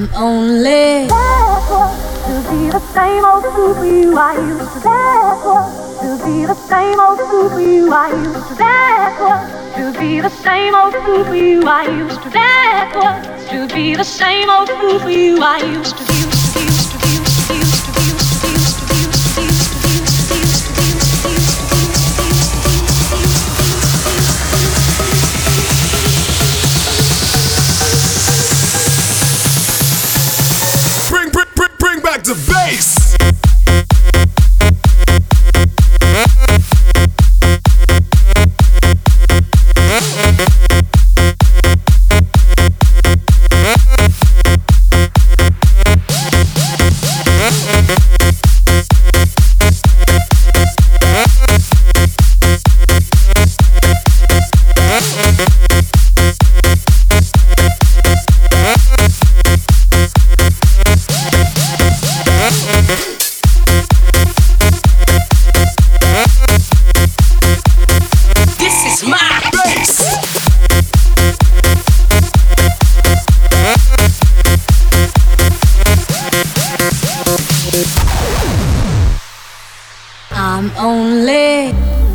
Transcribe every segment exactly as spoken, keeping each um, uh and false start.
only backward to be the same old fool for you I used to backward to be the same old fool for you I used to backward to be the same old fool for you I used to backward to be the same old fool for you I used to used to used to used to used to used to used to used to used to used to used to Bring, bring, bring, bring back the bass. I'm only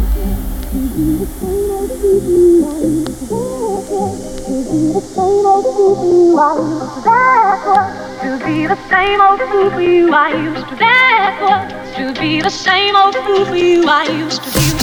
to be the same old fool for you I used to backward to be the same old fool for you I used to be.